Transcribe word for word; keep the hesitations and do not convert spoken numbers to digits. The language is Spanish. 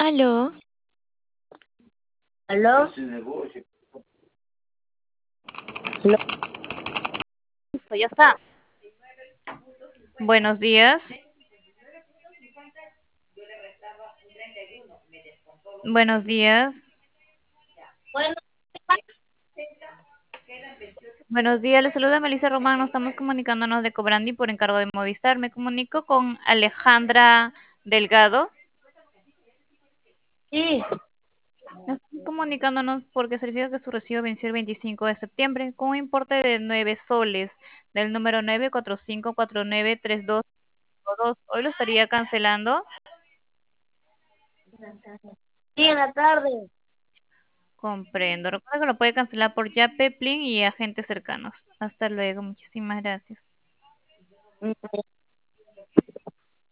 Aló, ¿Aló? ¿Aló? Listo, ya está. buenos días. Buenos días. Bueno, Buenos días, les saluda Melissa Román. Nos estamos comunicándonos de Cobrandi por encargo de Movistar. Me comunico con Alejandra Delgado. sí, Estamos comunicándonos porque certifica que su recibo venció el veinticinco de septiembre con un importe de nueve soles del número nueve cuatro cinco cuatro nueve tres dos dos. Hoy lo estaría cancelando. sí, en la tarde. Comprendo. Recuerda que lo puede cancelar por Yape, Plin y agentes cercanos. Hasta luego. Muchísimas gracias.